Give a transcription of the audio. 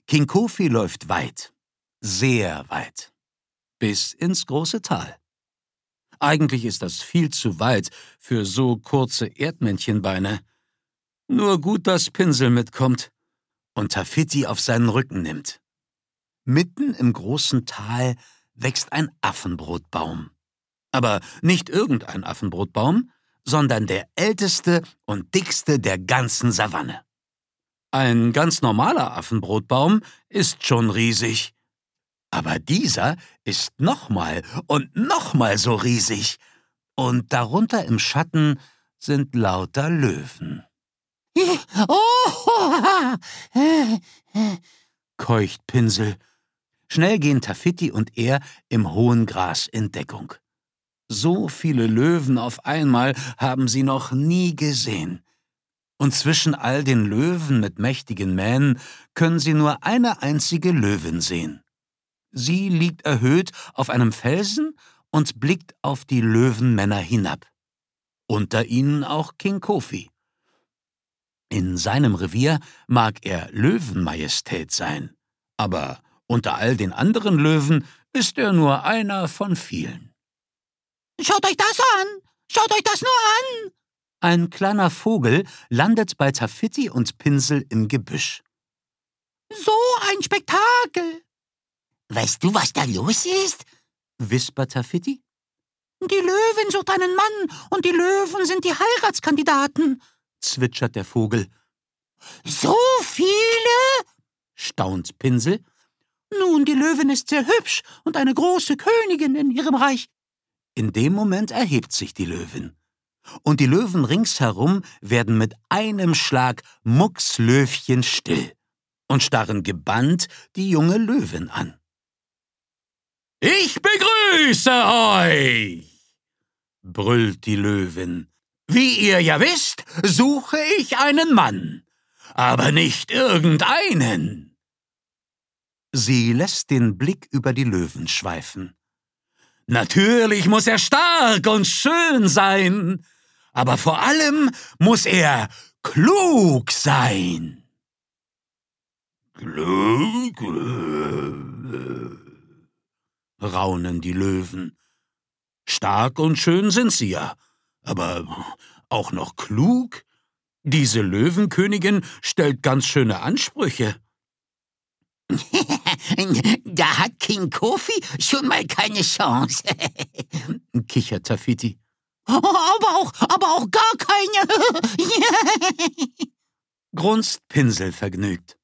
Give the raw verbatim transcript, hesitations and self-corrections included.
King Kofi läuft weit, sehr weit, bis ins große Tal. Eigentlich ist das viel zu weit für so kurze Erdmännchenbeine. Nur gut, dass Pinsel mitkommt und Taffiti auf seinen Rücken nimmt. Mitten im großen Tal wächst ein Affenbrotbaum. Aber nicht irgendein Affenbrotbaum, sondern der älteste und dickste der ganzen Savanne. Ein ganz normaler Affenbrotbaum ist schon riesig. Aber dieser ist nochmal und nochmal so riesig. Und darunter im Schatten sind lauter Löwen. Oh, keucht Pinsel. Schnell gehen Taffiti und er im hohen Gras in Deckung. So viele Löwen auf einmal haben sie noch nie gesehen. Und zwischen all den Löwen mit mächtigen Mähnen können sie nur eine einzige Löwin sehen. Sie liegt erhöht auf einem Felsen und blickt auf die Löwenmänner hinab. Unter ihnen auch King Kofi. In seinem Revier mag er Löwenmajestät sein, aber unter all den anderen Löwen ist er nur einer von vielen. Schaut euch das an! Schaut euch das nur an! Ein kleiner Vogel landet bei Taffiti und Pinsel im Gebüsch. So ein Spektakel! Weißt du, was da los ist? Wispert Taffiti. Die Löwin sucht einen Mann und die Löwen sind die Heiratskandidaten, zwitschert der Vogel. So viele? Staunt Pinsel. Nun, die Löwin ist sehr hübsch und eine große Königin in ihrem Reich. In dem Moment erhebt sich die Löwin. Und die Löwen ringsherum werden mit einem Schlag muckslöwchenstill und starren gebannt die junge Löwin an. »Ich begrüße euch«, brüllt die Löwin. »Wie ihr ja wisst, suche ich einen Mann, aber nicht irgendeinen.« Sie lässt den Blick über die Löwen schweifen. »Natürlich muss er stark und schön sein, aber vor allem muss er klug sein.« »Klug?«, raunen die Löwen. »Stark und schön sind sie ja, aber auch noch klug? Diese Löwenkönigin stellt ganz schöne Ansprüche.« Da hat King Kofi schon mal keine Chance, kichert Taffiti. Aber auch, aber auch gar keine, grunzt Pinsel vergnügt.